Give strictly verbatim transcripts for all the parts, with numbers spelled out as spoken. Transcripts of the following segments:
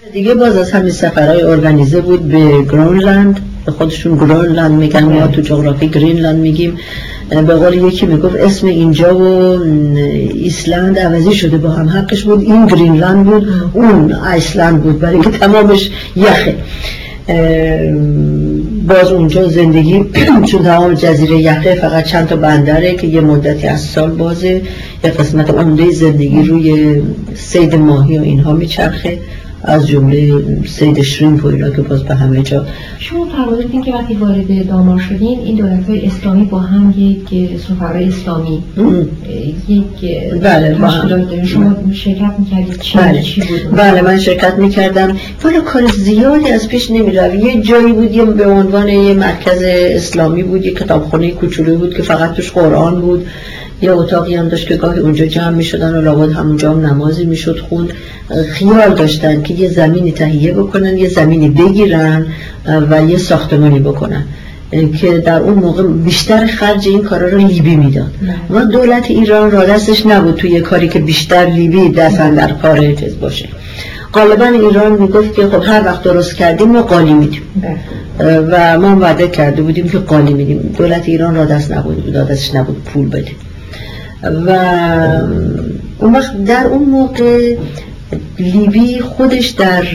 دیگه باز از همین سفرهای ارگانیزه بود به گرینلند، به خودشون گرینلند میگن، ما تو جغرافی گرینلند میگیم. به قول یکی میگفت اسم اینجا و ایسلند عوضی شده با هم، حقش بود، این گرینلند بود اون ایسلند بود، برای که تمامش یخه. باز اونجا زندگی چون تمام جزیره یخه، فقط چند تا بندره که یه مدتی از سال بازه، یه قسمت عمده زندگی روی صید ماهی و اینها میچرخه، از جمله صید شریمپ و اینا که باز به همه جا. شما فرمودین که وقتی وارد دامار شدین این دولت‌های اسلامی با هم یک سفرای اسلامی ام. یک بله تشکیلات، شما شرکت می‌کردید؟ چی بله. چی بود؟ بله من شرکت می‌کردم. والا کار زیادی از پیش نمی‌رفت. یه جایی بود یه به عنوان یه مرکز اسلامی بود، یه کتابخونه کوچولو بود که فقط توش قرآن بود. یه اتاقی هم داشت که گاهی اونجا جمع می‌شدن و لابد همونجا هم نمازی می‌شد خوند. خیال داشتن که یه زمینی تهیه بکنن، یه زمینی بگیرن و یه ساختمانی بکنن که در اون موقع بیشتر خرج این کارا رو لیبی میداد و دولت ایران را دستش نبود توی کاری که بیشتر لیبی دستن در کار چیز باشه. غالبا ایران میگفت که خب هر وقت درست کردیم ما قالی میدیم و ما وعده کرده بودیم که قالی میدیم. دولت ایران را دست نبود، دستش نبود پول بده. و اون وقت در اون موقع لیبی خودش در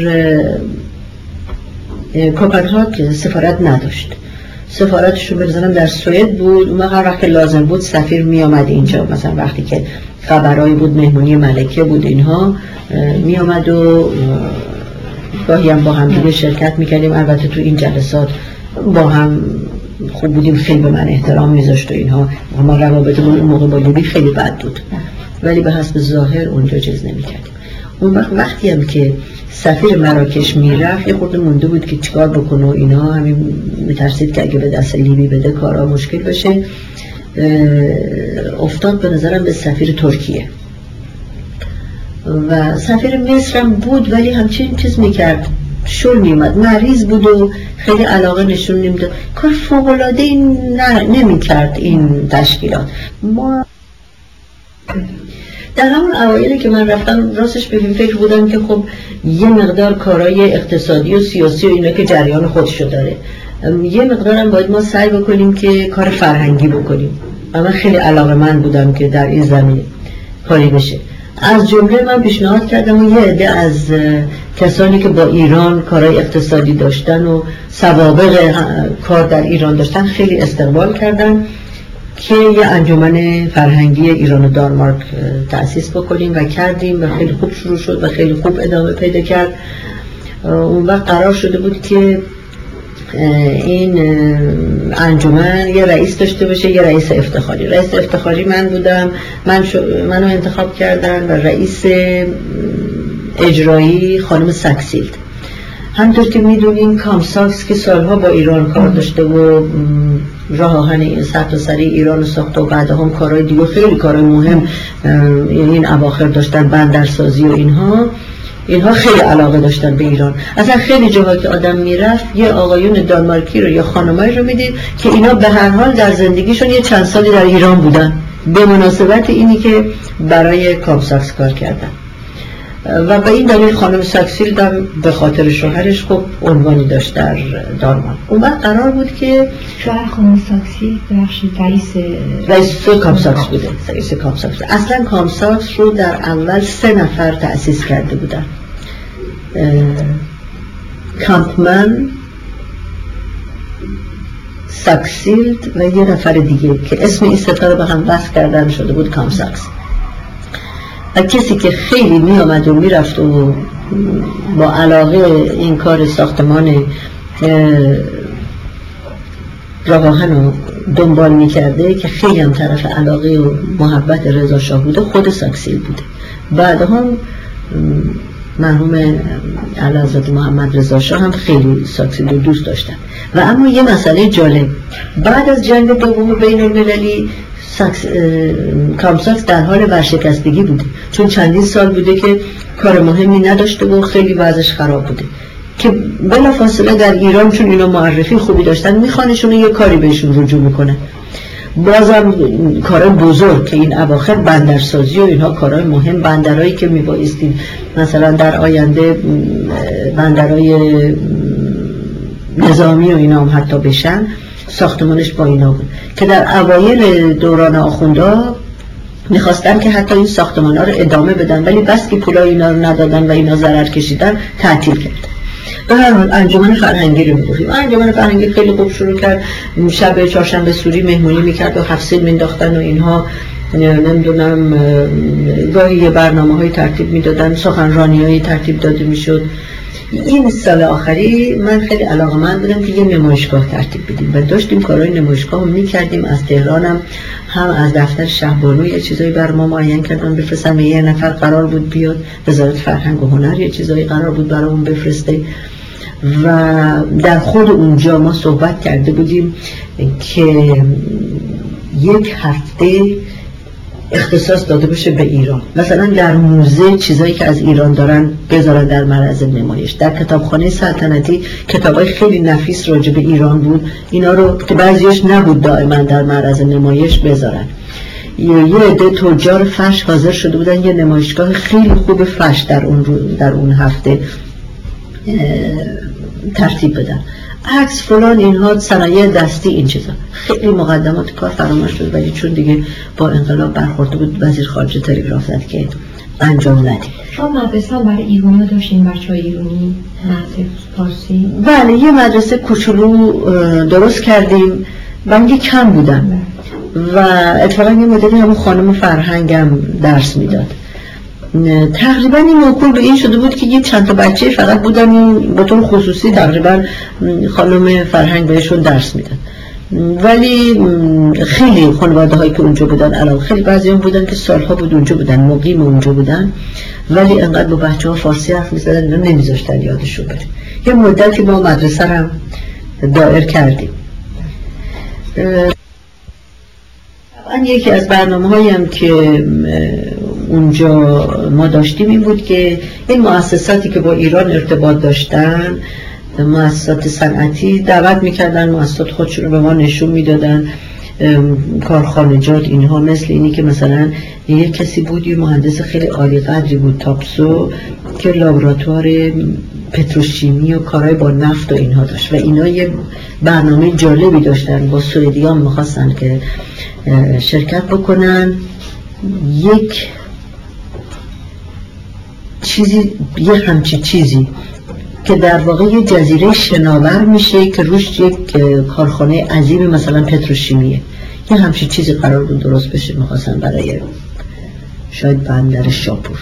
کوپنهاگ سفارت نداشت، سفارتشو بزنم در سوئد بود. اون هر وقت که لازم بود سفیر می آمد اینجا، مثلا وقتی که خبرایی بود، مهمونی ملکه بود، اینها می آمد و گاهی هم با هم دیگه شرکت می کردیم. البته تو این جلسات با هم خوب بودیم، خیلی به من احترام میذاشت و اینها. ما روابطمون اون موقع با لیبی خیلی بد بود ولی به حسب ظاهر اونجا چیز نمی کردیم. اون وقت وقتی هم که سفیر مراکش میرفت یه خورده مونده بود که چیکار بکنه و اینا، همین میترسید که اگه به دست لیبی بده کارا مشکل بشه. افتاد به نظرم به سفیر ترکیه و سفیر مصر هم بود ولی همچین چیز میکرد، شل میومد، مریض بود و خیلی علاقه نشون نمیداد، کار فوق‌العاده نمیکرد این تشکیلات. ما در همون اوایلی که من رفتم راستش به این فکر بودم که خب یه مقدار کارهای اقتصادی و سیاسی و اینا که جریان خودشو داره، یه مقدارم باید ما سعی بکنیم که کار فرهنگی بکنیم و من خیلی علاقه‌مند بودم که در این زمینه کاری بشه. از جمله من پیشنهاد کردم و یه عده از کسانی که با ایران کارهای اقتصادی داشتن و سوابق کار در ایران داشتن خیلی استقبال کردن که یه انجمن فرهنگی ایران و دانمارک تأسیس بکنیم و کردیم و خیلی خوب شروع شد و خیلی خوب ادامه پیدا کرد. اون وقت قرار شده بود که این انجمن یه رئیس داشته باشه، یه رئیس افتخاری. رئیس افتخاری من بودم، من منو انتخاب کردن و رئیس اجرایی خانم ساکسیلد. همطور که میدونین کامساکس که سالها با ایران کار داشته و راه آهن سرتاسری ایران ساخته و بعد هم کارهای دیگه خیلی کارهای مهم، یعنی این اواخر داشتن بندرسازی و اینها اینها خیلی علاقه داشتن به ایران. اصلا خیلی جاها که آدم میرفت یه آقایون دانمارکی رو یا خانمایی رو میدید که اینا به هر حال در زندگیشون یه چند سالی در ایران بودن به مناسبت اینی که برای کامساکس کار کردن و به این دلیل خانم ساکسیلد هم به خاطر شوهرش خب عنوانی داشت در دانمارک. اون وقت قرار بود که شوهر خانم ساکسیلد بخشی رئیس رئیس کامساکس بوده. رئیس کامساکس اصلا کامساکس رو در اول سه نفر تأسیس کرده بودن، کامپمن، ساکسیلد و یه نفر دیگه که اسم این ستا رو به هم وصل کردن شده بود کامساکس. و کسی که خیلی می آمد و می رفت و با علاقه این کار ساختمان راه آهن رو دنبال می کرده که خیلی هم طرف علاقه و محبت رضا شاه بوده، خود ساکسیلد بوده. بعد هم مرحوم اعلیحضرت محمد رضا شاه هم خیلی ساکسیلد رو دوست داشتن. و اما یه مسئله جالب، بعد از جنگ دوم بین المللی ساکس، کامساکس در حال ورشکستگی بوده، چون چندین سال بوده که کار مهمی نداشته و خیلی وضعش خراب بوده که بلافاصله در ایران چون اینا معرفی خوبی داشتن میخوانشون یه کاری بهشون رجوع میکنن. بازم کارهای بزرگ که این اواخر بندرسازی و اینها کارهای مهم، بندرهایی که میبایستیم مثلا در آینده بندرهای نظامی و اینا هم حتی بشن، ساختمانش با اینا بود که در اوایل دوران آخوندا میخواستن که حتی این ساختمان ها رو ادامه بدن، ولی بس که پولای اینا رو ندادن و اینا ضرر کشیدن تعطیل کرد. به هر حال انجمن فرهنگی رو میگفتیم. انجمن فرهنگی خیلی خوب شروع کرد، شب چهارشنبه سوری مهمونی میکرد و هفت مینداختن و اینها، نمیدونم گاهی یه برنامه های ترتیب میدادن، سخنرانی های ترتیب داده میشد. این سال آخری من خیلی علاقه‌مند بودم که یه نمایشگاه ترتیب بدیم و داشتیم کارهای نمایشگاه رو میکردیم. از تهرانم هم از دفتر شهبانو یه چیزایی بر ما معین کردن بفرستن، یه نفر قرار بود بیاد، وزارت فرهنگ و هنر یه چیزایی قرار بود برامون بفرسته و در خود اونجا ما صحبت کرده بودیم که یک هفته اختصاص داده بشه به ایران، مثلا در موزه چیزایی که از ایران دارن بذارن در معرض نمایش، در کتابخانه سلطنتی کتابای خیلی نفیس راجع به ایران بود، اینا رو که بعضیش نبود دائما در معرض نمایش بذارن. یه عده تجار فرش حاضر شده بودن یه نمایشگاه خیلی خوب فرش در اون در اون هفته ترتیب بدن، عکس فلان اینها، صنایع دستی، این چیزا. خیلی مقدمات کار فراموش شد، ولی چون دیگه با انقلاب برخورده بود وزیر خارجه تلگراف زد که انجام ندید. شما مدرسه برای ایرانی داشتین، بچه‌های ایرانی مدرسه فارسی؟ بله، یه مدرسه کوچولو درست کردیم، من یه کم بودم و اتفاقا یه مدتی همون خانم فرهنگم درس میداد. تقریبا این موکول به این شده بود که یه چند تا بچه فقط بودن به طور خصوصی تقریبا خانم فرهنگ بهشون درس میداد، ولی خیلی خانواده هایی که اونجا بودن علاوه خیلی بعضی هم بودن که سالها بود اونجا بودن، مقیم اونجا بودن، ولی انقدر با بچه ها فارسی حرف میزدن نمیذاشتن یادشون بره. یه مدتی ما مدرسه هم دایر کردیم. طبعا یکی از برنامه هایم که اونجا ما داشتیم این بود که این مؤسساتی که با ایران ارتباط داشتن، مؤسسات صنعتی، دعوت میکردن، مؤسسات خودشون رو به ما نشون میدادن، کارخانجات اینها، مثل اینی که مثلا یک کسی بود، یه مهندس خیلی عالی قدری بود تاپسو که لابراتوار پتروشیمی و کارهای با نفت و اینها داشت و اینا یه برنامه جالبی داشتن، با سوئدیان میخواستن که شرکت بکنن، یک چیزی یه همچی چیزی که در واقع یه جزیره شناور میشه که روش یک کارخانه عظیم مثلا پتروشیمیه، یه همچی چیزی قرار بود درست بشه، میخواستن برای شاید بندر شاپور.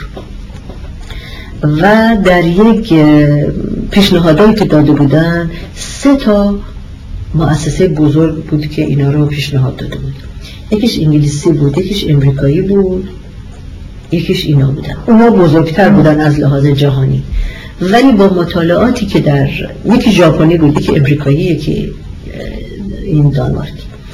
و در یک پیشنهادایی که داده بودن سه تا مؤسسه بزرگ بود که اینا رو پیشنهاد داده بود، یکیش انگلیسی بود، یکیش امریکایی بود، یکیش اینا بودن. اونا بزرگتر بودن از لحاظ جهانی، ولی با مطالعاتی که در یکی ژاپنی بود، یکی امریکایی، یکی این دانمارکی،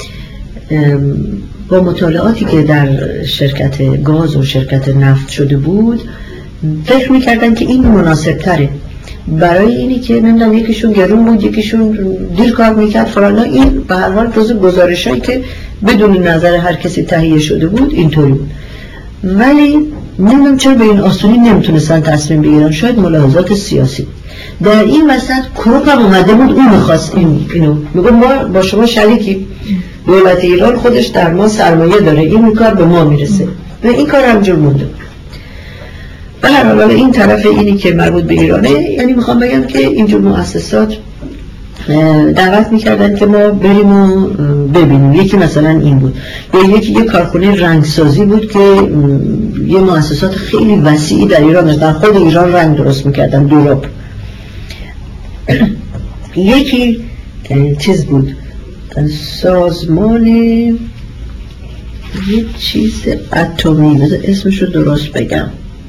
با مطالعاتی که در شرکت گاز و شرکت نفت شده بود فکر میکردن که این مناسب تره برای اینی که نمیدونم یکیشون گرون بود، یکیشون دیر کار میکرد فرانا. این به هر حال جزء گزارشایی که بدون نظر هر کسی تهیه شده بود اینطوری بود، ولی نمیدونم چرا به این آسونی نمیتونستن تصمیم بگیرن، شاید ملاحظات سیاسی. در این وسط کروک هم اومده بود، اون میخواست این اینو میگه ما با شما شریکی، دولت ایران خودش در ما سرمایه داره، این کار به ما میرسه و این کار همجور مونده. به هر حال این طرف اینی که مربوط به ایرانه، یعنی میخوام بگم که اینجور مؤسسات دعوت میکردن که ما بریم و ببینیم. یکی مثلا این بود، یا یکی یک کارخونه رنگسازی بود که یه مؤسسات خیلی وسیعی در ایران در خود ایران رنگ درست میکردن، دولاب. یکی چیز بود، سازمان یه چیز اتمی، بذار اسمش رو درست بگم،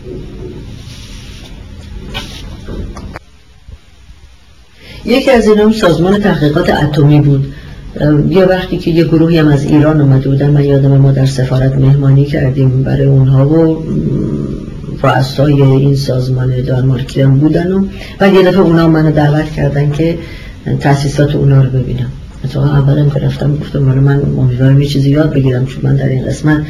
یکی از اینا هم سازمان تحقیقات اتمی بود. یه وقتی که یه گروهی هم از ایران اومده بودن، من یادم ما در سفارت مهمانی کردیم برای اونها و رؤسای این سازمان دانمارکی هم بودن و بعد یه دفعه اونا منو دعوت کردن که تأسیسات اونا رو ببینم. مثلا اولم که رفتم گفتم من امیدوارم یه چیزی یاد بگیرم، چون من در این قسمت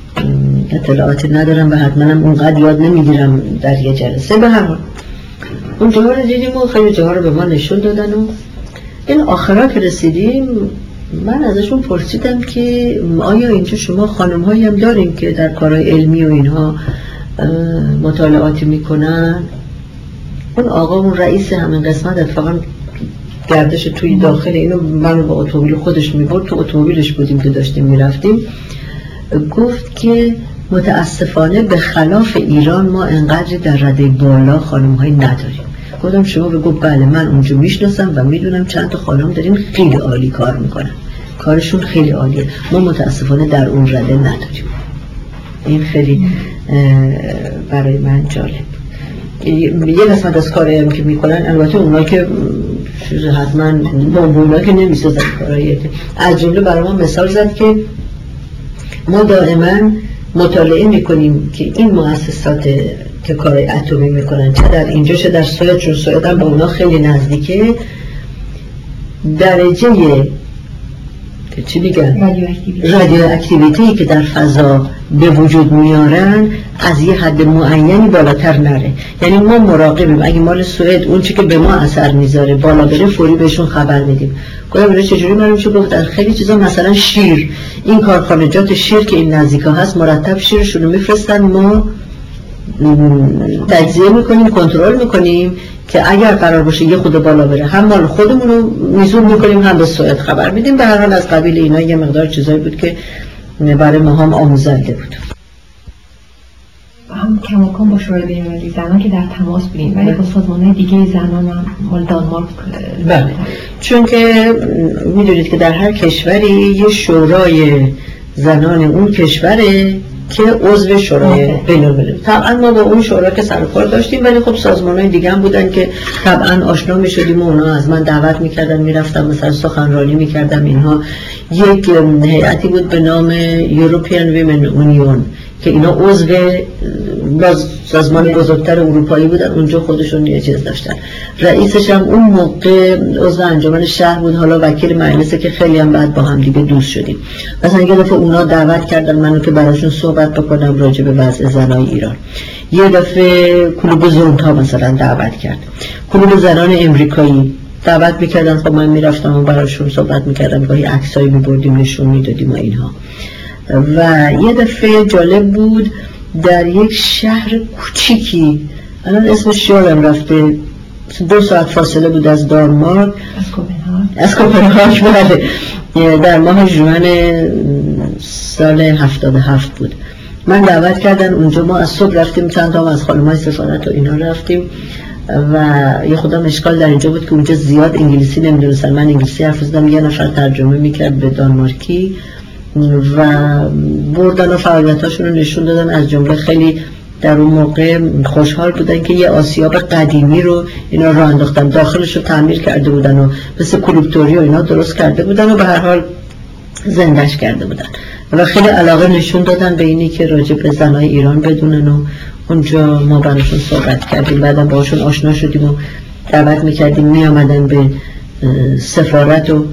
اطلاعاتی ندارم و حتما هم اونقدر یاد نمیگیرم در یه جلسه. به هر حال اون جاها رو دیدیم و خیلی جاها رو به ما نشون دادن و این آخرها که رسیدیم من ازشون پرسیدم که آیا اینجا شما خانم هایی هم دارین که در کارهای علمی و اینها مطالعاتی میکنن؟ اون آقا اون رئیس همین قسمت اتفاقا گردش توی داخل اینو منو با اتومبیل خودش میبرد، تو اتومبیلش بودیم که داشتیم میرفتیم، گفت که متاسفانه به خلاف ایران ما انقدر در رده بالا خانم هایی نداریم. گفتم شما؟ بگو بله من اونجا میشناسم و میدونم چند تا خانم داریم خیلی عالی کار میکنن، کارشون خیلی عالیه، ما متاسفانه در اون رده نداریم. این خیلی برای من جالب. یه قسمت از کاری که میکنن البته اونا که حتما بامبونا که نمیسازن کارایی، از جمله برای ما مثال زد که ما دائما مطالعه میکنیم که این مؤسسات که کارهای اتمی میکنن چه در اینجا چه در سوئد، چون سوئد هم با اونا خیلی نزدیکه، درجه که چی میگن رادیواکتیویتی که در فضا به وجود میارن از یه حد معینی بالاتر نره. یعنی ما مراقبیم اگه مال سوئد اون چی که به ما اثر میذاره بالا بره فوری بهشون خبر میدیم. گفتم برای چجوری؟ معلوم شد گفت در خیلی چیزا مثلا شیر، این کارخانجات شیر که این نزدیکا هست مرتب شیرشون رو میفرستن، ما تجزیه میکنیم، کنترل میکنیم که اگر قرار باشه یه خود بالا بره هم مال خودمون رو میزون میکنیم هم به سوئد خبر میدیم. به هر حال از قبیل اینا یه مقدار چیزایی بود که برای ما هم آموزنده بود. هم کماکان با شورای بین‌المللی زنان که در تماس بودیم ولی با سازمان‌های دیگه زنان هم مال دانمارک. بله، چون که میدونید که در هر کشوری یه شورای زنان اون کشوره که عضو شورای بین‌المللی. طبعا ما با اون شورا که سر و کار داشتیم ولی خب سازمان‌های دیگه هم بودن که طبعا آشنا می‌شدیم و اونا از من دعوت می‌کردن میرفتم مثلا سخنرانی می‌کردم. اینها یک هیئتی بود به نام European Women Union که اینا عضو باز سازمان بزرگتر اروپایی بودن، اونجا خودشون یه چیز داشتن. رئیسش هم اون موقع عضو انجمن شهر بود، حالا وکیل مجلسه که خیلی هم بعد با هم دیگه دوست شدیم. مثلا یه دفعه اونا دعوت کردن منو که براشون صحبت بکنم راجع به وضع زنای ایران. یه دفعه کلوب زونتا مثلا دعوت کرد، کلوب زنان امریکایی دعوت میکردن، خب من میرفتم و براشون صحبت میکردم، گاهی عکسایی میبردیم نشون میدادیم و اینها. و یه دفعه جالب بود در یک شهر کوچیکی، الان اسمش یادم رفته، دو ساعت فاصله بود از دانمارک، از کوپنهاگ، بله، در ماه ژوئن سال هفتاد و هفت بود. من دعوت کردن اونجا، ما از صبح رفتیم، چند تا از خانم‌های سفارت و اینا رفتیم و یه خودم اشکال در اینجا بود که اونجا زیاد انگلیسی نمیدونستن. من انگلیسی حرف زدم، یه نفر ترجمه میکرد به دانمارکی و بردن و فعالیتاشون رو نشون دادن. از جمله خیلی در اون موقع خوشحال بودن که یه آسیاب قدیمی رو اینا راه انداختن، داخلش رو تعمیر کرده بودن و مثل کلوبتوری و اینا درست کرده بودن و به هر حال زندش کرده بودن و خیلی علاقه نشون دادن به اینی که راجع به زنای ایران بدونن و اونجا ما براشون صحبت کردیم. بعدم باشون آشنا شدیم و دعوت میکردیم می آمدن به سفارت و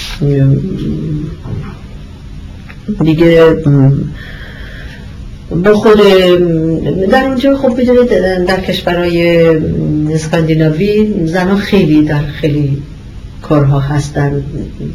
دیگه با خود در اونجا. خب بدونید در کشورهای اسکاندیناوی زنها خیلی در خیلی کارها هستن.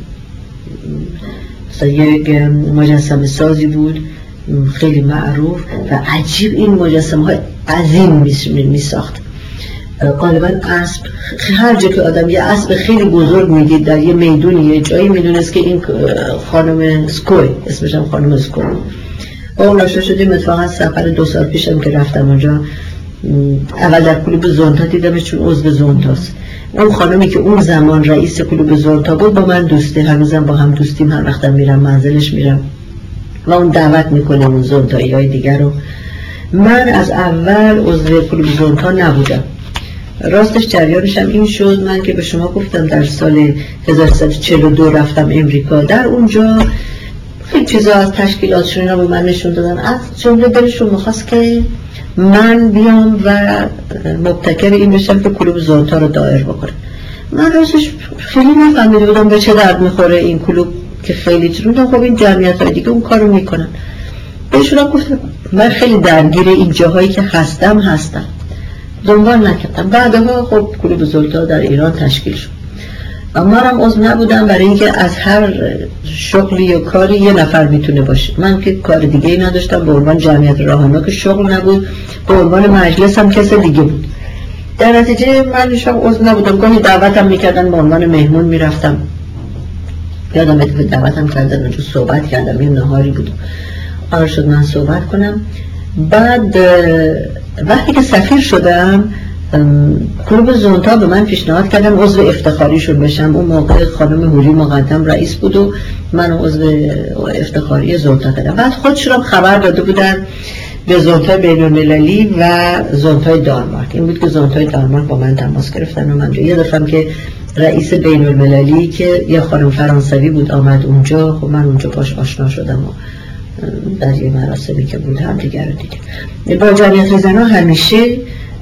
مثلا یک مجسمه سازی بود خیلی معروف و عجیب، این مجسمه های عظیم می ساخت. غالبا اسب، هر جا که آدم یه اسب خیلی بزرگ میدید در یه میدونی یه جایی میدونست که این خانم سکوی، اسمش هم خانم سکوی. با اون آشنا شدیم. اتفاقا سفر دو سال پیشم که رفتم اونجا، اول در کلوب زونتا دیدمش چون عضو زونتاست. اون خانمی که اون زمان رئیس کلوب زونتا بود با من دوسته، هنوزم با هم دوستیم، هر وقتم میرم منزلش میرم و اون دعوت میکنه اون زونتایی های دیگر رو. من از اول عضو کلوب زونتا نبودم، راستش جریانش هم این شد، من که به شما گفتم در سال هزار و سیصد و چهل و دو رفتم امریکا، در اونجا خیلی چیزا از تشکیلاتشون اینا به من نشون دادن، از جمله دلشون میخواست که من بیام و مبتکر این بشم که کلوب زونتا رو دایر بکنه. من راستش خیلی نفهمیده بودم به چه درد میخوره این کلوب که خیلی چیزا، خب این جمعیت های دیگه اون کارو میکنن. بهشون گفتم من خیلی درگیر این جاهایی که هستم هستم، دنبال نکردم. بعدها خب کلوب زولتا در ایران تشکیل شد. اما هم عضو نبودم برای اینکه از هر شغلی یا کاری یه نفر میتونه باشه. من که کار دیگه ای نداشتم، به عنوان جمعیت راهنما که شغل نبود، به عنوان مجلس هم کس دیگه بود. در نتیجه من هیچ وقت عضو نبودم. گاهی دعوتم میکردن، به عنوان مهمون میرفتم. یادم میاد دعوتم کردن، اونجا صحبت کردم، یه نهاری بود قرار شد من صحبت کنم. بعد وقتی که سفیر شدم کلوب زونتا به من پیشنهاد کردن عضو افتخاریشون بشم. اون موقع خانم هوری مقدم رئیس بود و من عضو افتخاری زونتا کردم. بعد خودشون خبر داده بودن به زونتا بین المللی و زونتای دانمارک. این بود که زونتای دانمارک با من تماس گرفتن و من یه دفعه که رئیس بین المللی که یه خانم فرانسوی بود آمد اونجا، خب من اونجا باش آشنا شدم و در یه مراسمی که بود هم دیگر رو دیدیم. با جمعیت زنها همیشه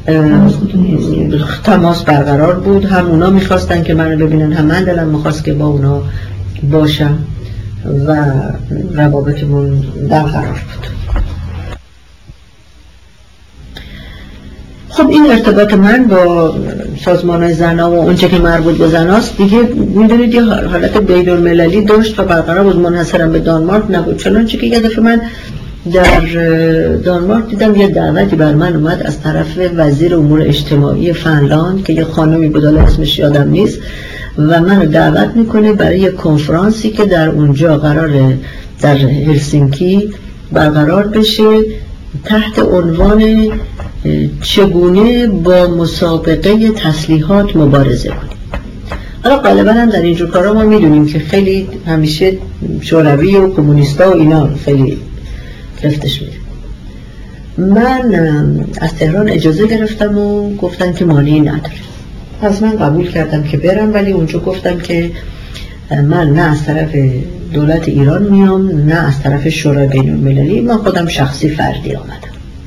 تماس برقرار بود. هم اونا میخواستن که منو ببینن، هم من دلم میخواست که با اونا باشم و روابطمون برقرار بود. خب این ارتباط من با سازمان‌های زن‌ها و اونچه که مربوط به زناست دیگه میدونید یه حالت بین المللی داشت و برقرار بود، منحصرا به دانمارک نبود. چنانچه که یه دفعه من در دانمارک دیدم یه دعوتی بر من اومد از طرف وزیر امور اجتماعی فنلاند که یه خانمی بود، حالا اسمش یادم نیست، و منو دعوت میکنه برای یه کنفرانسی که در اونجا قراره در هلسینکی برقرار بشه تحت عنوان چگونه با مسابقه تسلیحات مبارزه کنیم. حالا غالبا هم در اینجور کارا ما میدونیم که خیلی همیشه شوروی و کمونیستا و اینا خیلی رفتش میده. من از تهران اجازه گرفتم و گفتن که مانعی نداره. پس من قبول کردم که برم، ولی اونجا گفتم که من نه از طرف دولت ایران میام نه از طرف شورای بین المللی، من خودم شخصی فردی آمدم.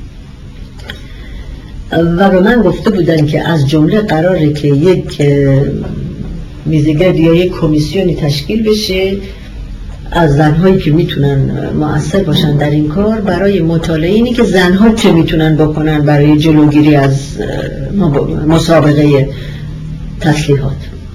و به من گفته بودن که از جمله قراره که یک میزگرد یا یک کمیسیونی تشکیل بشه از زنهایی که میتونن مؤثر باشن در این کار برای مطالعه اینی که زنها چه میتونن بکنن برای جلوگیری از مسابقه تسلیحات.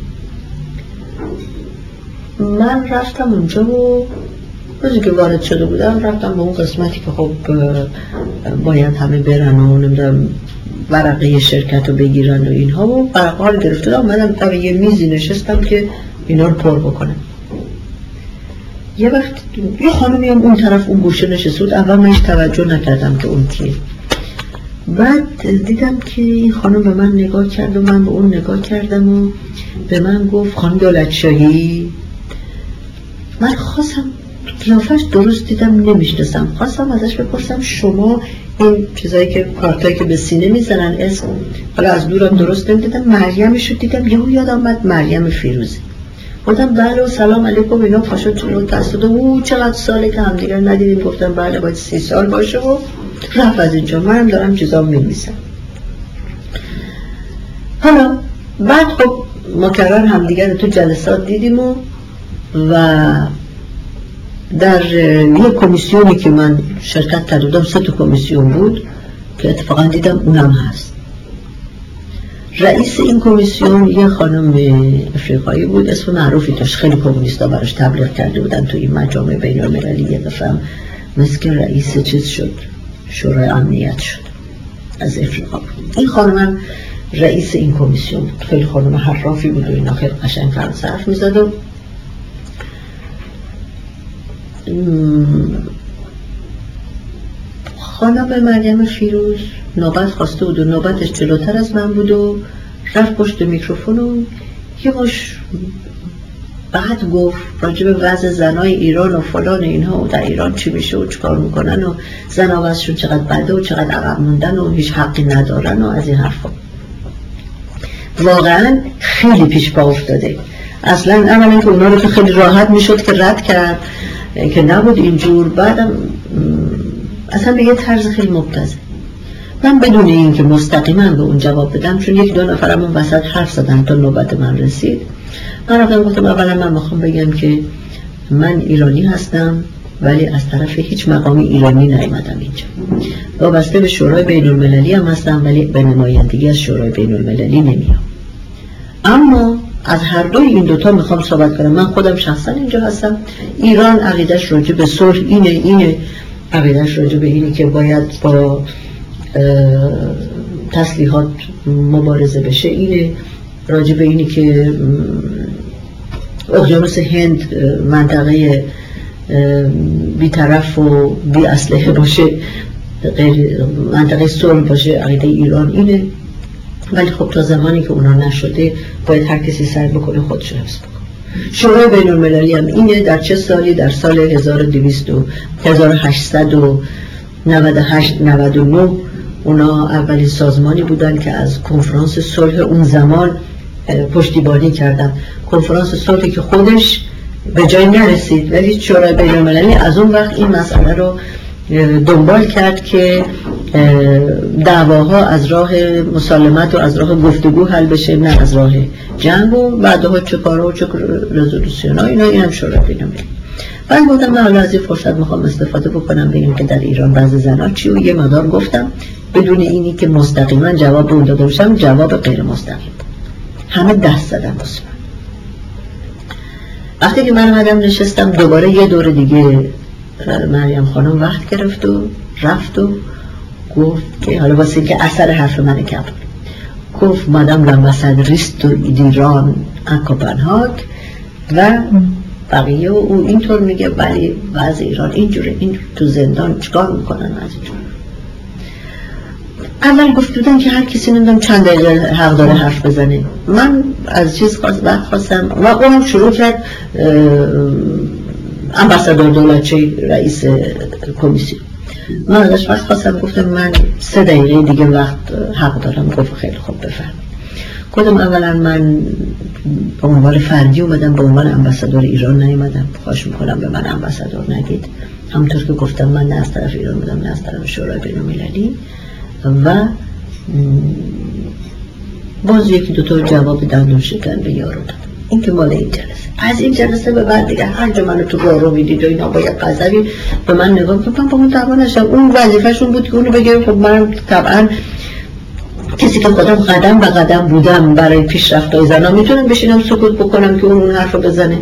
من رفتم اونجا و روزی که وارد شده بودم رفتم به اون قسمتی که خب باید همه برن و نمیدونم ورقه شرکت رو بگیرن و اینها و ورقه ها رو گرفته آمدم تا یه میزی نشستم که اینا رو پر بکنم. یه وقت یه خانمی هم اون طرف اون گوشه نشسته بود. اول من هیچ توجه نکردم که اون کیه. بعد دیدم که این خانم به من نگاه کرد و من به اون نگاه کردم و به من گفت خانم دولتشاهی. من خواستم قیافش درست دیدم نمیشناسم، خواستم ازش بپرسم شما این چیزایی که کارتایی که به سینه میزنن اسم، حالا از دورم درست نمیدیدم، مریمشو دیدم یهو یادم اومد مریم فیروزی. گفتم بله و سلام علیکم اینا پاشو چلو تستاد و او چقدر ساله که هم دیگر ندیدیم. گفتم بله باید سی سال باشه و رفت از اینجا. منم دارم چیزا می‌نویسم. حالا بعد خب مکرر هم دیگر تو جلسات دیدیم و و در یه کمیسیونی که من شرکت کرده بودم، سه تا کمیسیون بود که اتفاقا دیدم اونم هست. رئیس این کمیسیون یه خانم افریقایی بود، اسم معروفی داشت، خیلی کمونیستا براش تبلیغ کرده بودن تو این مجامع بین المللی. یه دفعه مثل رئیس چیز شد، شورای امنیت شد، از افریقا بود. این خانم رئیس این کمیسیون بود، خیلی خانم حرافی بود و اینا، خیلی قشنگ فرانسه حرف می‌زد و خانم مریم فیروز نوبت خواسته بود و نوبتش جلوتر از من بود و رفت پشت میکروفون و یه باش بعد گفت راجب وضع زنای ایران و فلان اینها و در ایران چی میشه و چیکار میکنن و زن آوازشون چقدر بده و چقدر عقب موندن و هیچ حقی ندارن و از این حرفا. واقعا خیلی پیش پا افتاده. اصلا اولا که اونا رو که خیلی راحت میشد که رد کرد که نبود اینجور، بعدم اصلا به یه طرز خیلی مبتذل. من بدون این که مستقیما به اون جواب بدم، چون یک دو نفرم اون وسط حرف زدن تا نوبت من رسید، من رفتم گفتم اولا من میخوام بگم که من ایرانی هستم ولی از طرف هیچ مقامی ایرانی نیامدم اینجا. وابسته به شورای بین المللی هم هستم ولی به نمایندگی از شورای بین المللی نمیام. اما از هر دوی این دوتا میخوام صحبت کنم. من خودم شخصا اینجا هستم. ایران عقیدش راجع به صلح اینه اینه عقیدش راجع به اینه که باید با تسلیحات مبارزه بشه اینه، راجع به اینه که اقیانوس هند منطقه بی‌طرف و بی اسلحه باشه، غیر منطقه صلح باشه. عقیده ایران اینه. ولی خب تا زمانی که اونا نشده باید هر کسی سعی بکنه خودش رو حفظ بکنه. شورای بین المللی هم اینه. در چه سالی؟ در سال هزار و دویست و هزار و هشتصد و نود و هشت نود و نه اونا اولین سازمانی بودن که از کنفرانس صلح اون زمان پشتیبانی کردن. کنفرانس صلحی که خودش به جای نرسید ولی شورای بین المللی از اون وقت این مسئله رو دنبال کرد که دعواها از راه مسالمت و از راه گفتگو حل بشه، نه از راه جنگ و بعدها چه کارها و چه رزولوشن ها. اینا اینم شورای بین المللی. من گفتم من حالا از این فرصت میخوام استفاده بکنم ببینیم که در ایران بعضی زنها چی و یه مدار گفتم بدون اینی که مستقیما جواب اون داده باشم. جواب غیر مستقیم همه دست زدن واسه من. وقتی که من اومدم نشستم دوباره یه دور دیگه مریم خانم وقت گرفت و رفت و گفت که حالا واسه که اثر حرف من کم گفت مادام لامباسادریس ایران اکوپنهاگ و بقیه و او اینطور میگه ولی وضع ایران اینجوره، این تو زندان چیکار میکنن از اینجور. اول گفت بودن که هر کسی نمیدونم چند دقیقه حق داره حرف بزنه. من از چیز خواست وقت خواستم و اونم شروع کرد امباسادور دولتچی رئیس کمیسیون. من ازش وقت خواستم گفتم من سه دقیقه دیگه وقت حق دارم. گفت خیلی خوب بفرم. گفتم اولا من به عنوان فردی اومدم، به عنوان امباسادور ایران نیومدم. خواهش میکنم به من امباسادور نگید. همونطور که گفتم من نه از طرف ایران بودم نه از طرف شورای بین المللی. و باز یکی دوتا جواب دندون شکن به یارو دادم. این که مال این جلسه. از این جلسه به بعد دیگه هر جا منو تو راه رو میدید و اینا باید قضاوی به من نگاه کنم. من با اون دعوا نشم. اون وظیفه‌شون بود که اونو بگه. خب من طبعا کسی که خودم قدم به قدم بودم برای پیشرفت‌های زن‌ها میتونم بشینم سکوت بکنم که اون اون حرفو بزنه.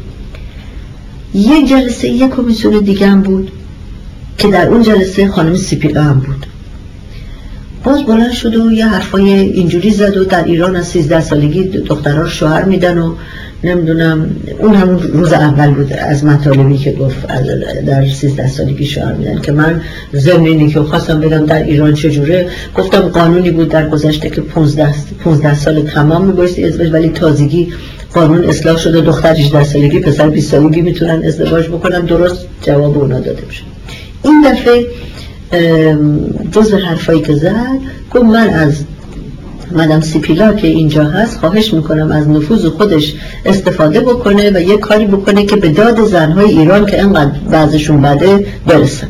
یه جلسه یه کمیسیون دیگه هم بود که در اون جلسه خانم سیپیلا هم بود. باز بلند شد و یه حرفای اینجوری زد و در ایران از سیزده سالگی دخترها رو شوهر میدن و نمیدونم. اون همون روز اول بود از مطالبی که گفت در سیزده سالگی شوهر میدن که من ضمنی که خواستم بگم در ایران چجوره. گفتم قانونی بود در گذشته که پانزده سال تمام میبایستی ازدواج ولی تازگی قانون اصلاح شده دختر هجده سالگی پسر بیست سالگی میتونن ازدواج بکنن. درست جواب اونا داده میشه. این دفعه جز حرفایی که زد گفت من از مدام سیپیلا که اینجا هست خواهش میکنم از نفوذ خودش استفاده بکنه و یه کاری بکنه که به داد زنهای ایران که انقدر بعضشون بده برسن.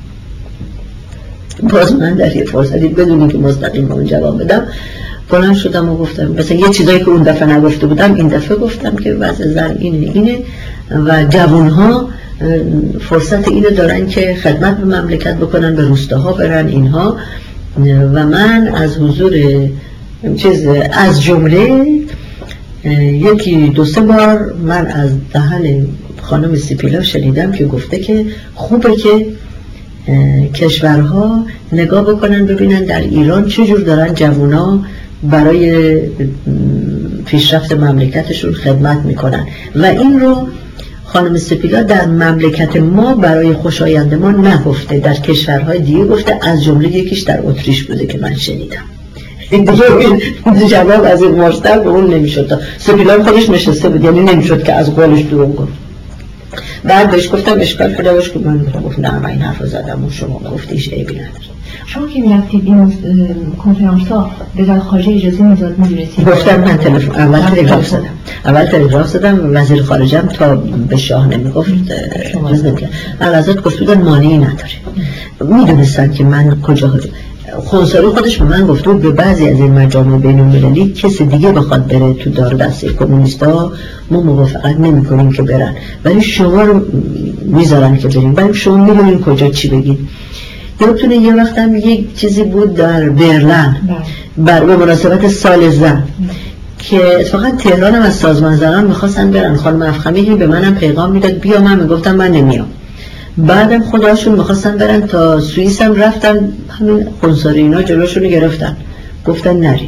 باز من در یه فرصتی بدونی که مستقیم با اون جواب بدم بلند شدم و گفتم مثلا یه چیزایی که اون دفعه نگفته بودم این دفعه گفتم که وضع زن اینه اینه و جوانها فرصت اینو دارن که خدمت به مملکت بکنن، به روستاها برن اینها. و من از حضور چیز از جمله یکی دو سه بار من از دهن خانم سیپیلا شنیدم که گفته که خوبه که کشورها نگاه بکنن ببینن در ایران چجور دارن جوونا برای پیشرفت مملکتشون خدمت میکنن و این رو خانم سیپیلا در مملکت ما برای خوشایند ما نگفته، در کشورهای دیگه گفته، از جمله یکیش در اتریش بوده که من شنیدم. دیگه جواب از این ماستر به اون نمیشد. سیپیلا خودش نشسته بود یعنی نمیشد که از قولش دروغ گفت. بعد بهش گفتم اشکال کنه باش که من گفت نه من این حرف رو زدم و شما گفتیش عیبی نداره. شما که میرفتید این کنفرانس ها به در خارجه اجازه میداد میدونستید؟ گفتم من تلفن اول تلگراف زدم اول تلگراف زدم و وزیر خارجم تا به شاه نمیگفت جز نمیکرد. الازاد گفت بودن مانعی نداره. میدونستن که من کجا خونساری خودش به من گفته بود به بعضی از این مجامع بین‌المللی کسی دیگه بخواد بره تو دار دسته کمونیستا ما موافقت نمی کنیم که برن، ولی شما رو میذارن که بریم، ولی شما میدونین کجا چی بگید. یادتونه یه وقت هم یک چیزی بود در برلن بر به مناسبت سال زن که اتفاقا تهران هم از سازمان زنان میخواستن برن، خانم افخمی به منم پیغام میداد بیا، من میگفتم من نمیام. بعدم خودشون میخواستن برن تا سوئیس هم رفتن، همین خونساری اینا جلوشونو گرفتن گفتن نری.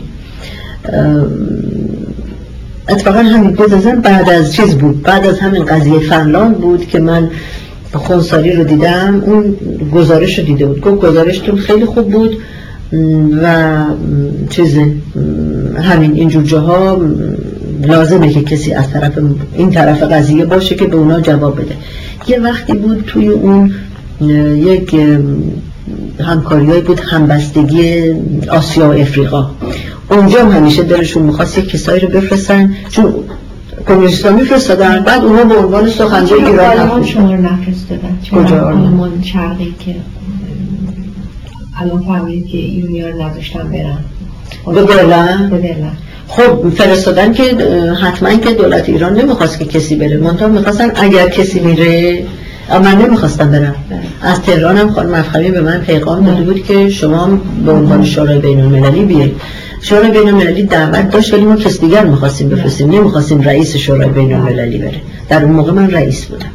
اتفاقا همین گذاشتن بعد از چیز بود، بعد از همین قضیه فنلاند بود که من خونساری رو دیدم، اون گزارش رو دیده بود، گفت گزارشتون خیلی خوب بود و چیز همین اینجور جاها لازمه که کسی از طرف این طرف قضیه باشه که به اونا جواب بده. یه وقتی بود توی اون یک همکاریایی بود، همبستگی آسیا و افریقا، اونجا هم همیشه دلشون میخواست یک کسایی رو بفرستن چون کمونیستا میفرستادن، بعد اونا به عنوان سخنگوی ایران آلمان شما رو نفرستادن. کجا آلمان شرقی که الان فهمید که ایرانی‌ها رو نذاشتن برن به برلن؟ به برلن. خب فرستادن که حتما که دولت ایران نمیخواست که کسی بره، منتها میخواستن اگر کسی میره، اما من نمیخواستم برم. از تهران هم خانم افخمی به من پیغام داده بود که شما به عنوان شورای بین المللی بیایید. شورای بین المللی دعوت داشت ولی ما کس دیگر میخواستیم بفرستیم، نمیخواستیم رئیس شورای بین المللی بره. در اون موقع من رئیس بودم.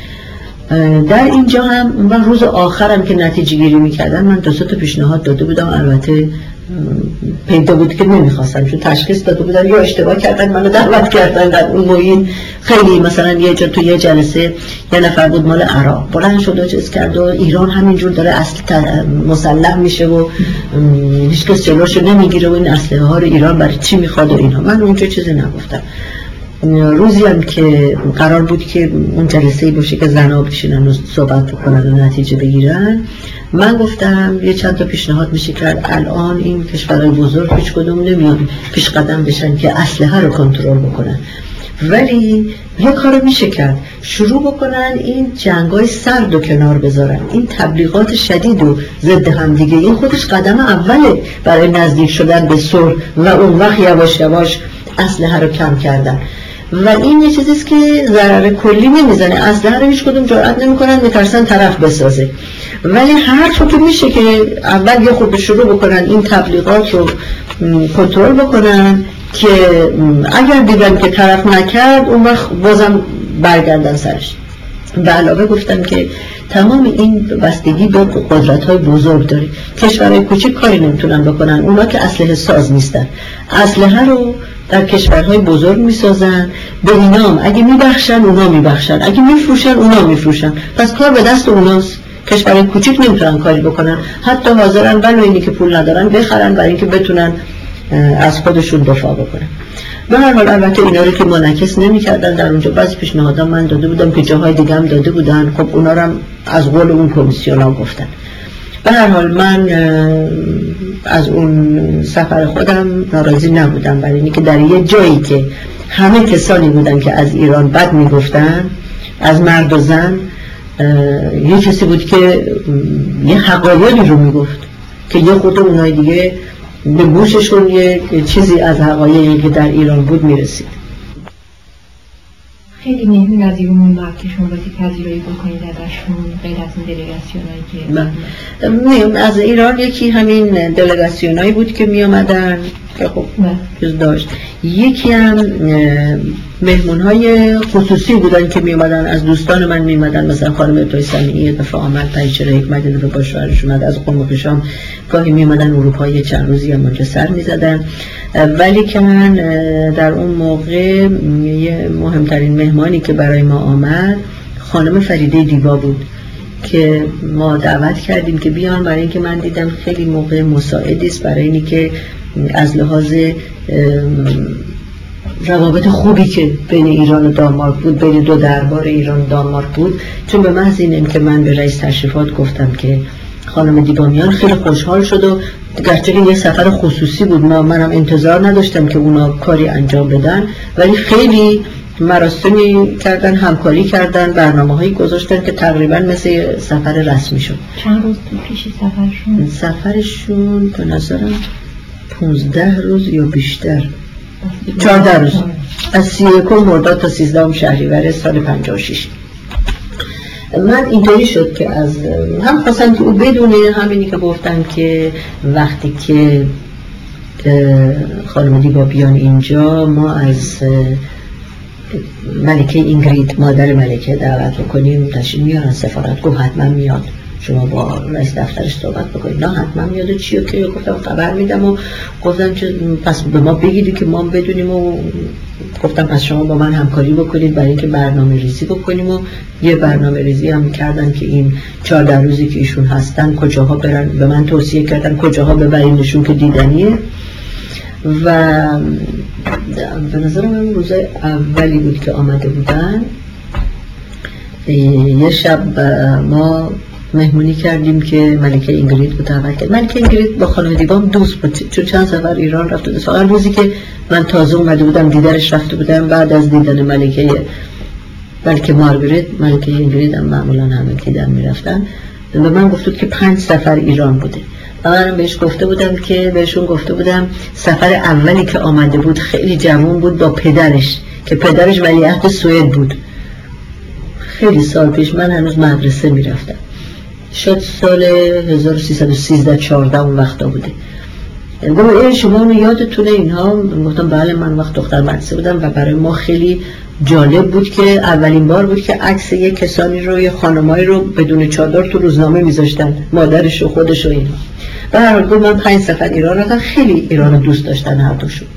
در اینجا هم من روز آخرم که نتیجه گیری میکردن من دو سه تا پیشنهاد داده بودم، البته پیدا بود که نمیخواستم چون تشخیص داده بودن یا اشتباه کردن منو دعوت کردن در اون محیط. خیلی مثلا یه جا تو یه جلسه یه نفر بود مال عراق بلند شد و چیز کرد و ایران همینجور داره اصل مسلح میشه و هیچ کس جلوشو نمیگیره و این اسلحه ها رو ایران برای چی میخواد و اینها. من اونجا چیزی نگفتم. روزی هم که قرار بود که اون جلسه‌ای باشه که زن‌ها بشینن و صحبت بکنن و نتیجه بگیرن، من گفتم یه چند تا پیشنهاد میشه کرد. الان این کشورهای بزرگ هیچ کدوم نمیان پیش قدم بشن که اسلحه رو کنترل بکنن، ولی یه کار میشه کرد، شروع بکنن این جنگای سرد و کنار بذارن، این تبلیغات شدید و ضد هم دیگه، این خودش قدم اوله برای نزدیک شدن به صلح و اون وقت یواش یواش اسلحه رو کم کردن. و این یه چیزیست که ضرر کلی نمیزنه، اسلحه رو هیچ کدوم جرئت نمیکنن، میترسن طرف بسازه، ولی هر طور که میشه که اول یه خود شروع بکنن این تبلیغات رو کنترل بکنن که اگر دیدن که طرف نکرد اون وقت بازم برگردن سرش. به علاوه گفتم که تمام این بستگی به قدرت‌های بزرگ داره، کشورهای کوچک کاری نمیتونن بکنن، اونا که اسلحه ساز نیستن، اسلحه رو در کشورهای بزرگ میسازن، به اینام اگه میبخشن اونا میبخشن، اگه میفروشن اونا میفروشن، پس کار به دست اوناست. کشورهای کوچک نمیتونن کاری بکنن، حتی حاضرن ولو اینی که پول ندارن بخرن برای اینکه بتونن از خودشون دفاع بکنن. به هر حال البته اینا رو که منعکس نمی‌کردن در اونجا. بعضی پیشنهادها من داده بودم که جاهای دیگه هم داده بودن، خب اونا رو هم از قول اون کمیسیونا گفتن. به هر حال من از اون سفر خودم ناراضی نبودم، برای اینکه در یه جایی که همه کسانی بودن که از ایران بد میگفتن، از مرد و زن، یه کسی بود که یه حقایقی رو میگفت که یه خود اونای دیگه به گوششون یه چیزی از حقایقی که در ایران بود میرسید. خیلی مهمون از ایران اومد که شما باید پذیرایی بکنید ازشون، غیر از این دلگاسیونایی که من از ایران یکی همین دلگاسیونایی بود که می آمدن که خب چیز داشت، یکی هم مهمونهای خصوصی بودن که می آمدن، از دوستان من می آمدن، مثلا خانم ابتای سمیعی دفعه آمد، پریچهره حکمت دفعه با شوهرش اومد، از قم شام گاهی می آمدن اروپا یه چند روزی هم اونجا سر می زدن. ولی که من در اون موقع یه مهمترین مهمانی که برای ما آمد خانم فریده دیوا بود که ما دعوت کردیم که بیان، برای اینکه من دیدم خیلی موقع مساعدی است برای اینکه از لحاظ روابط خوبی که بین ایران و دانمارک بود، بین دو دربار ایران و دانمارک بود، چون به محض این که من به رئیس تشریفات گفتم که خانم دیبامیان خیلی خوشحال شد و گرچه یه سفر خصوصی بود، ما منم انتظار نداشتم که اونا کاری انجام بدن، ولی خیلی مراسمی کردن، همکاری کردن، برنامه‌هایی گذاشتن که تقریبا مثل سفر رسمی شد. چند روز پیش سفرشون؟ سفرشون به نظرم پونزده روز یا بیشتر، چهارده روز، از سی و یکم مرداد تا سیزدهم شهریور سال پنجاه و شش. من اینطوری شد که از هم خواستم که او بدونه، همینی که گفتم که وقتی که خانم دیبا بیان اینجا ما از ملکه اینگرید مادر ملکه دعوت بکنیم تشریف میارن سفارت. گفت حتما میاد، شما با رئیس دفترش صحبت بکنید. نه حتما میاد. چی و که گفتم خبر میدم و گفتم که پس به ما بگید که ما بدونیم و گفتم پس شما با من همکاری بکنید برای اینکه برنامه ریزی بکنیم و یه برنامه ریزی هم کردن که این چهارده روزی که ایشون هستن کجاها برن. به من توصیه کردن کجاها ببرینشون که دیدنیه و به نظر من روزای اولی بود که آمده بودن. یه شب ما مهمونی کردیم که ملکه اینگرید بود دعوت کرد. ملکه اینگرید با خانم دیبام دوست بود، چون چند سفر ایران رفته بود. فقط روزی که من تازه اومده بودم دیدارش رفته بودم بعد از دیدن ملکه ملکه مارگریت. ملکه اینگرید هم معمولا همه دیدن میرفتن. به من گفت بود که پنج سفر ایران بوده. منم بهش گفته بودم که بهشون گفته بودم سفر اولی که آمده بود خیلی جوان بود با پدرش که پدرش ولیعهد سوئد بود. خیلی سال پیش، من هنوز مدرسه میرفتم، شاید سال هزار و سیصد و سیزده چهارده اون وقتا بوده. گفتم ای شما اونو یادتونه اینها؟ گفتم بله من وقت دختر مدرسه بودم و برای ما خیلی جالب بود که اولین بار بود که عکس یک کسانی رو، یه خانمایی رو بدون چادر تو روزنامه میذاشتن، مادرش و خودش و اینها. و هر حال من پنج سفر ایران رفتم، خیلی ایران رو دوست داشتن هر دوشون.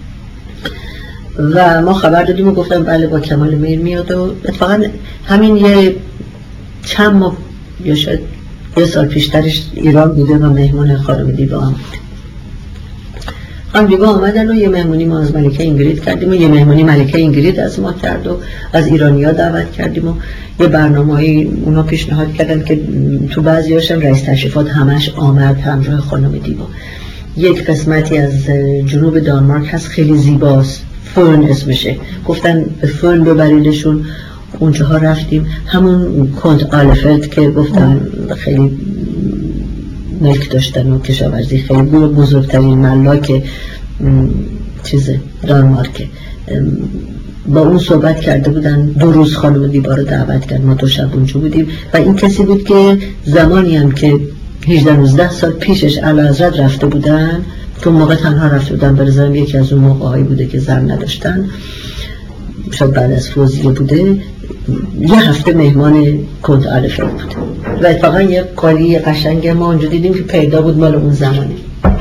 و ما خبر دادیم و گفتم بله با کمال میل میاد و اتفاقا همین یه چند ماه یا شاید یه سال پیشترش ایران بوده و مهمون خانم دیبا هم بود. خانم دیبا آمدن و یه مهمونی ما از ملکه اینگرید کردیم و یه مهمونی ملکه اینگرید از ما کرد و از ایرانی‌ها دعوت کردیم و یه برنامه‌ای اونا پیشنهاد کردن که تو بعضی هاشم رئیس تشریفات همش آمد همراه خانم دیبا. یک قسمتی از جنوب دانمارک هست خیلی زیباست، فون اسمشه، گفتن به فون ببریدشون. اونجاها رفتیم، همون کنت آلفرد که گفتم خیلی ملک داشتن و کشاورزی خیلی بزرگترین ملاک چیزه دانمارکه، با اون صحبت کرده بودن. دو روز خانم دیبا رو دعوت کرد، ما دو شب اونجا بودیم و این کسی بود که زمانی هم که هجده نوزده سال پیشش اعلیحضرت رفته بودن که اون موقع تنها رفته بودن، برزم یکی از اون موقعهایی بوده که زن نداشتن، شاید بعد از فوزیه بوده، یه هفته مهمان کنت آلفرد بود و اتفاقا یه قالی قشنگ ما اونجا دیدیم که پیدا بود مال اون زمانی.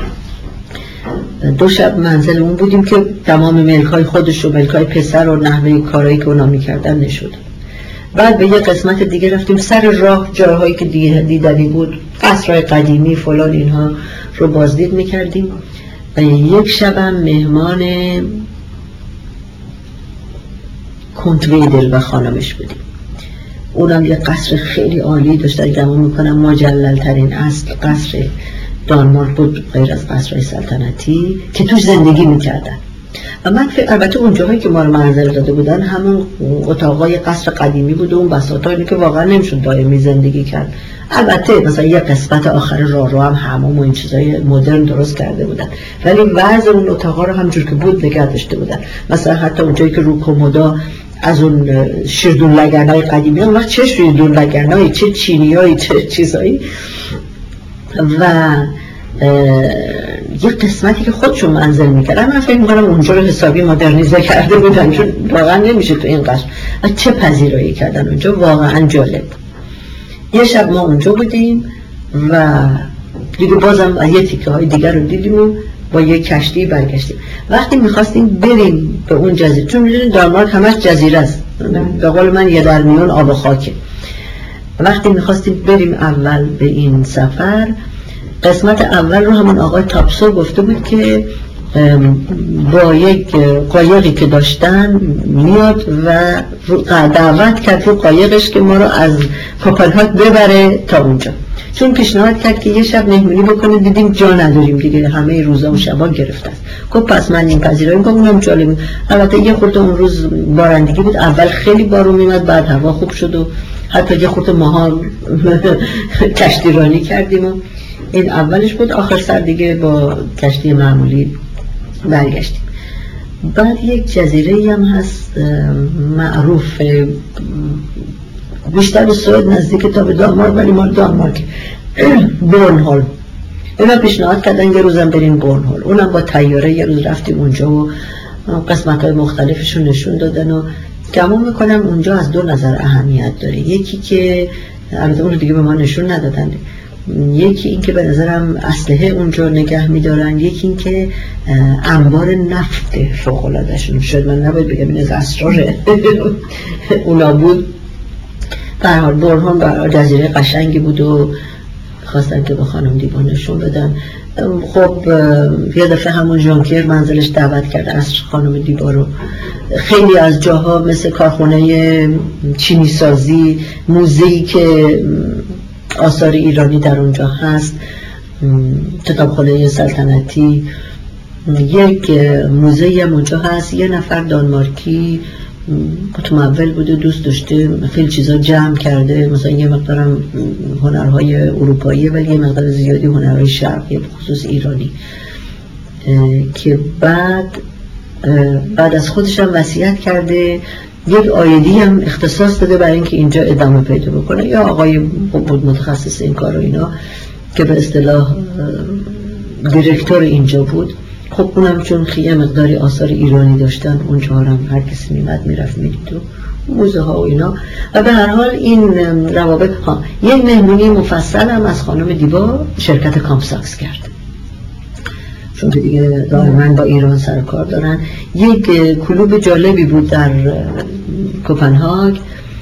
دو شب منزل اون بودیم که تمام ملکای خودش و ملکای پسر و نحوه کارهایی که اونا میکردن نشد. بعد به یه قسمت دیگه رفتیم، سر راه جاهایی که دیدنی بود، قصرهای قدیمی فلان اینها رو بازدید میکردیم و یک شبم مهمان کنت ویدل و خانمش بودیم. اونم یه قصر خیلی عالی داشتن، گمان میکنم مجلل ترین اصل قصر دانمارک بود غیر از قصرهای سلطنتی که توش زندگی میکردن. و من البته اون جاهایی که ما رو منزل داده بودن همون اتاقای قصر قدیمی بود و اون بساطایی که واقعا نمیشون دائمی زندگی کرد. البته مثلا یه قسمت آخر راه رو هم حمام و این چیزای مدرن درست کرده بودن، ولی وضع اون اتاقا رو همجور که بود نگه داشته بودن. مثلا حتی اون جایی که رو کمودا از اون شیردون لگنای قدیمی هم وقت چه شیردون لگنایی، چه چینیایی، چه چیزایی. و یه قسمتی که خودشون منزل میکردن، من فکر میکنم اونجا رو حسابی مدرنیزه کرده بودن چون واقعا نمیشه تو این قصر. و چه پذیرایی کردن اونجا، واقعا جالب. یه شب ما اونجا بودیم و دیگه بازم یه تیکه های دیگر رو دیدیم و با یه کشتی برگشتیم. وقتی میخواستیم بریم به اون جزیره، چون میدونید دانمارک همش جزیره است، به قول من یه در میون آب و خاکه. وقتی میخواستیم بریم اول به این سفر، قسمت اول رو همون آقای تاپسو گفته بود که با یک قایقی که داشتن میاد و دعوت کرد رو قایقش که ما رو از کوپنهاگ ببره تا اونجا. چون پیشنهاد کرد که یه شب مهمونی بکنه، دیدیم جا نداریم دیگه، همه روزا و شبا گرفته است. گفت پس من این پذیرایی می‌کنم. اونم جالب. البته یه خورده اون روز بارندگی بود، اول خیلی بارون میومد، بعد هوا خوب شد و حتی یه خورده ماها کشتی رانی کردیم و این اولش بود. آخر سر دیگه با کشتی معمولی برگشتیم. بعد یک جزیره‌ای هم هست معروف، بیشتر به سوئد نزدیک تا به دانمارک، ولی مال دانمارک، بورنهولم. اینا پیشنهاد کردن یه روزم بریم بورنهولم. اونم با طیاره یه روز رفتیم اونجا و قسمت‌های مختلفشون نشون دادن و گمان میکنم اونجا از دو نظر اهمیت داره. یکی که البته اون رو دیگه به ما نشون ندادن، یکی این که به نظرم اسلحه اونجا نگه میدارن، یکی این که انبار نفت فوق‌العاده شون شد. من نباید بگم این از اسرار اونا بود. به هر حال بورنهولم برای جزیره قشنگی بود و خواستن که به خانم دیبا نشون بدن. خب یه دفعه همون ژانکر منزلش دعوت کرد از خانم دیبا رو. خیلی از جاها مثل کارخونه چینی سازی، موزه‌ای که آثار ایرانی در اونجا هست، کتابخانه سلطنتی، یک موزه‌ای هم اونجا هست. یه نفر دانمارکی متمول بوده، دوست داشته خیلی چیزا جمع کرده، مثلا یه مقدارم هنرهای اروپایی ولی یه مقدار زیادی هنرهای شرقی به خصوص ایرانی، که بعد بعد از خودش هم وصیت کرده یک آیدی هم اختصاص داده برای اینکه اینجا ادامه پیدا بکنه. یا آقای بود متخصص این کار و اینا که به اصطلاح دیرکتور اینجا بود. خب اونم چون خیلی مقداری آثار ایرانی داشتن اونجا هم هر کسی میمد میرفت میدید و موزه ها و اینا. و به هر حال این روابط ها. یک مهمونی مفصل هم از خانم دیبا شرکت کامساکس کرد، چون دیگه دائما با ایران سر کار دارن. یک کلوب جالبی بود در کوپنهاگ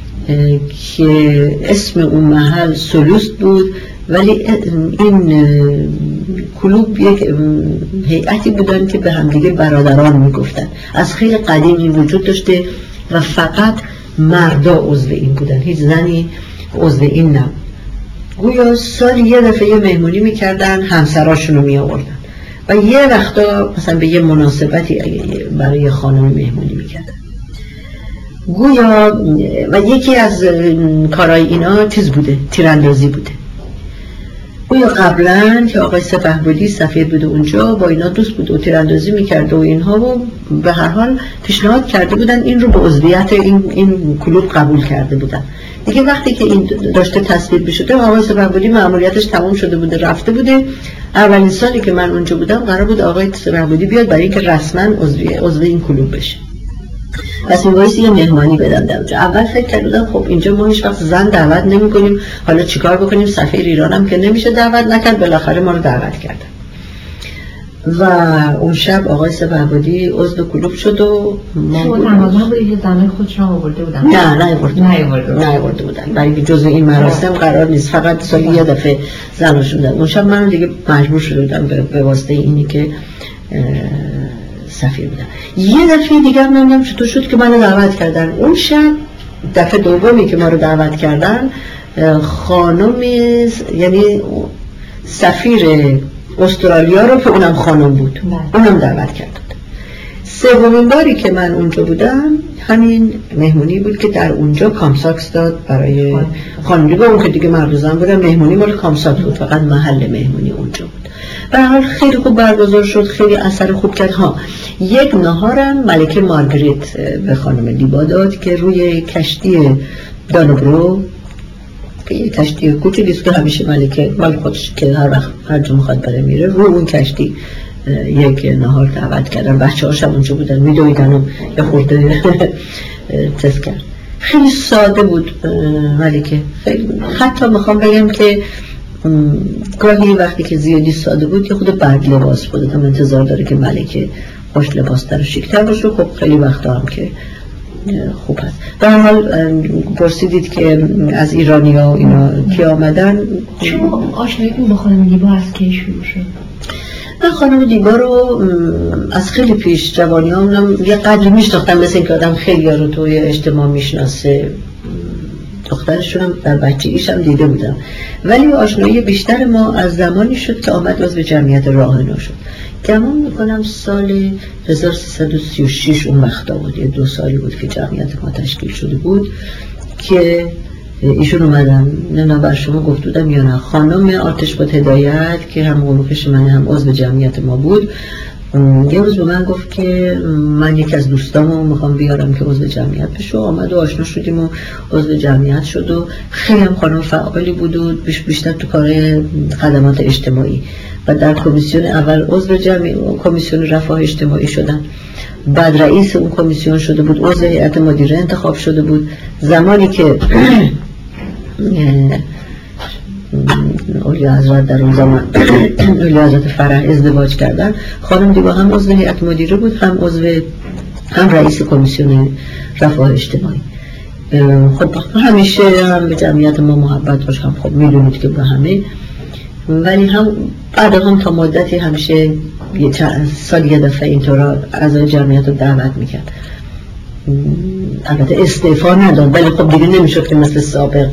که اسم اون محل سولوست بود، ولی این کلوب یک هیئتی بودن که به همدیگه برادران میگفتن. از خیلی قدیم این وجود داشته و فقط مردا عضو این بودن، هیچ زنی عضو این نبود. گویا سالی یه دفعه یه مهمونی میکردن، همسراشون رو میآوردن و یه وقتا مثلا به یه مناسبتی برای خانم مهمونی میکردن. گویا و یکی از کارهای اینا چیز بوده، تیراندازی بوده. گویا قبلا که آقای سپهبدی سفیر بوده اونجا با اینا دوست بوده و تیراندازی میکرده و اینها، و به هر حال پیشنهاد کرده بودن این رو به عضویت این این کلوب قبول کرده بودن. دیگه وقتی که این داشته تصویب بشده آقای سپهبدی مأموریتش تمام شده بوده، رفته بوده. اولین سالی که من اونجا بودم قرار بود آقای سپهبدی بیاد برای اینکه رسما عضو عضو این کلوب بشه. پس می‌بایستی یه مهمانی بدم در اونجا. اول فکر کردم خب اینجا ما هیچ وقت زن دعوت نمی‌کنیم، حالا چیکار بکنیم؟ سفیر ایران هم که نمیشه دعوت نکرد، بالاخره ما رو دعوت کردن. و اون شب آقای سپهبدی عضو کلوب شد و ما تمام بود یه زن خودش رو آورده بودن. نه نه آورده نه نه آورده بودن، برای اینکه جزء این مراسم قرار نیست، فقط سالی یه دفعه زناشون دادن. اون شب من دیگه مجبور شده بودم به واسطه اینی که سفیر بودم. یه دفعه دیگه هم نمیدونم چطور شد که منو دعوت کردن. اون شب دفعه دومی که ما رو دعوت کردن خانم، یعنی سفیر استرالیا رو که اونم خانم بود، اونم دعوت کردن. سومین باری که من اونجا بودم همین مهمونی بود که در اونجا کامساکس داد برای خانم دیگه. اون که دیگه مردوزن بودن، مهمونی مال کامساکس بود، فقط محل مهمونی اونجا بود. به هر حال خیلی خوب برگزار شد، خیلی اثر خوب کرد. ها یک نهارم ملکه مارگریت به خانم دیبا داد که روی کشتی دانوبرو که یک کشتی کوچیکی است که همیشه ملکه مال خودش که هر وقت هر جا میخواد بره میره، رو اون کشتی یک نهار دعوت کردن. بچه‌هاش هم اونجا بودن، میدویدن و یه خورده تست کرد. خیلی ساده بود ملکه، خیلی. حتی میخوام بگم که گاهی وقتی که زیادی ساده بود که خود برد لباس بود، هم انتظار داره که ملکه خوش لباس تر و شیک‌تر باشه. خب خیلی وقتا هم که خوب هست. به هر حال پرسیدید که از ایرانی‌ها اینا کی آمدن. شما آشناییتون با خانم دیبا از کی شروع شد؟ من خانم دیبا رو از خیلی پیش جوانی هم یه قدری میشناختم، مثل اینکه آدم خیلی ها رو توی اجتماع میشناسه. دخترشون هم در بچگیش هم دیده بودم، ولی آشنایی بیشتر ما از زمانی شد که آمد عضو جمعیت راهنما شد. گمان میکنم سال هزار و سیصد و سی و شش اون وقتا بود، یه دو سالی بود که جمعیت ما تشکیل شده بود که ایشون اومدن. نه بر شما گفت بودم یا نه، خانم آتشباد هدایت که هم قلوخش من هم عضو جمعیت ما بود، یه روز به من گفت که من یکی از دوستامو میخوام بیارم که عضو جمعیت بشه. آمد و آشنا شدیم و عضو جمعیت شد و خیلی هم خانم فعالی بود و بیشتر تو کار خدمات اجتماعی و در کمیسیون اول عضو جمعیت کمیسیون رفاه اجتماعی شدن، بعد رئیس اون کمیسیون شده بود، عضو هیئت مدیره انتخاب شده بود. زمانی که اولیاء حضرت در اون زمان اولیاء حضرت فرح ازدواج کردن، خانم دیبا هم عضو هیئت مدیره بود، هم عضو هم رئیس کمیسیون رفاه اجتماعی. خب همیشه هم به جمعیت ما محبت داشت، هم خب میدونید که به همه، ولی هم بعد هم تا مدتی همیشه یه سال یه دفعه اینطورا اعضای جمعیت رو دعوت میکرد. البته استعفا نداد، ولی خب دیگه نمیشد که مثل سابق.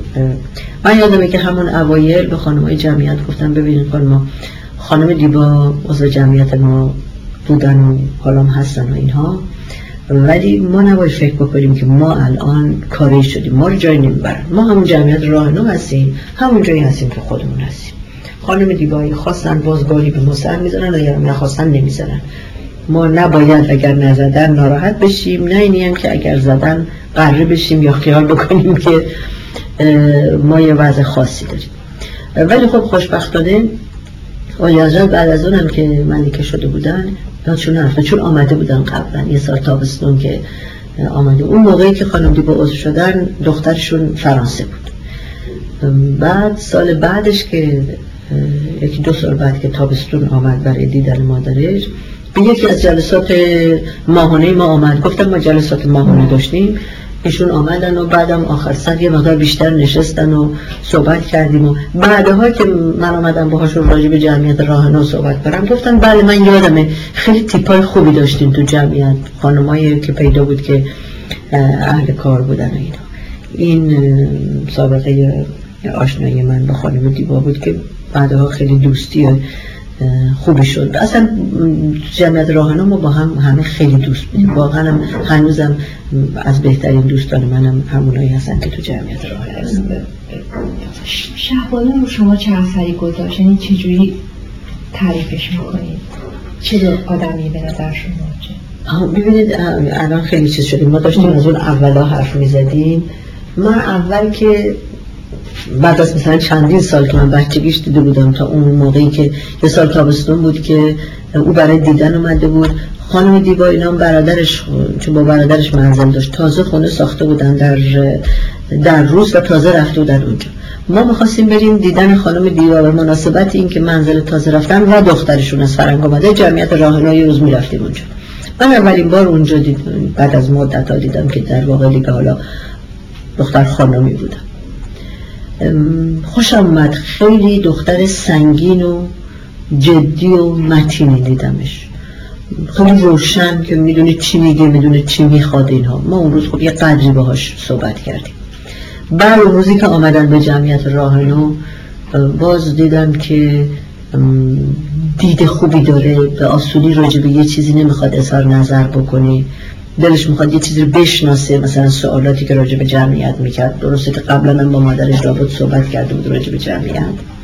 من یادمه که همون اوایل به خانمای جمعیت گفتم ببینید خانم، خانم دیبا عضو جمعیت ما بودن و حالا هم هستن و اینها، ولی ما نباید فکر بکنیم که ما الان کاری شدیم، ما رو جایی نمیبرن. ما همون جمعیت راهنما هستیم، همون جایی هستیم که خودمون هستیم. خانم دیبایی خواستن بازگاری به ما سر میزنن، اگر نخواستن نمیزنن. ما نباید اگر نزدن ناراحت بشیم، نه اینی هم که اگر زدن قره بشیم یا خیال بکنیم که ما یه وضع خاصی داریم. ولی خب خوشبختانه اولیاء حضرت بعد از اونم که ملکه شده بودن یادشون نرفته، چون آمده بودن قبلا یه سال تابستون که آمده. اون موقعی که خانم دیبا عضو شدن دخترشون فرانسه بود. بعد سال بعدش که یکی دو سال بعد که تابستون آمد برای دیدن مادرش، به یکی از جلسات ماهانه ما آمد. گفتم ما جلسات ماهانه داشتیم، ایشون آمدن و بعدم آخر سر یه مقدار بیشتر نشستن و صحبت کردیم و بعدها که من آمدم باهاشون راجع به جمعیت راهنما صحبت کردم گفتن بله من یادمه خیلی تیپای خوبی داشتین تو جمعیت، خانمایی که پیدا بود که اهل کار بودن و اینا. این سابقه آشنایی من با خانم دیبا بود که بعدها خیلی دوستی خوبی شد. اصلا جمعیت راهنما با هم همه خیلی دوست بودیم، واقعا هم هنوزم از بهترین دوستان منم همونایی هستن که تو جمعیت راهنما هستن. شهبانو رو شما چه اثری گذاشت؟ یعنی چجوری تعریفش میکنید؟ چه آدمی به نظر شما؟ ببینید الان خیلی چیز شدیم، ما داشتیم از اون اولا حرف میزدیم. من اول که بعد از مثلا چندین سال که من بچگیش دیده بودم، تا اون موقعی که یه سال تابستون بود که او برای دیدن اومده بود، خانم دیبا اینا برادرش، چون با برادرش منزل داشت، تازه خونه ساخته بودن در در روز و تازه رفته بودن اونجا. ما می‌خواستیم بریم دیدن خانم دیبا به مناسبت این که منزل تازه رفتن و دخترشون از فرنگ اومده، جمعیت راهنما یه روز می‌رفتیم اونجا. من اولین بار اونجا دیدم، بعد از مدت‌ها دیدم که در واقع دیگه حالا دختر خانمی بودم. خوشم اومد، خیلی دختر سنگین و جدی و متینی دیدمش، خیلی روشن که میدونه چی میگه، میدونه چی میخواد اینها. ما اون روز خب یه قدری باهاش صحبت کردیم. بعد اون روزی که آمدن به جمعیت راهنما باز دیدم که دید خوبی داره، به آسونی راجع به یه چیزی نمیخواد اظهار نظر بکنه، دلش میخواد یه چیزی رو بشناسه. مثلا سوالاتی که راجع به جمعیت میکرد، درسته که قبلا هم با مادرش رابط صحبت کرده بود راجع به جمعیت،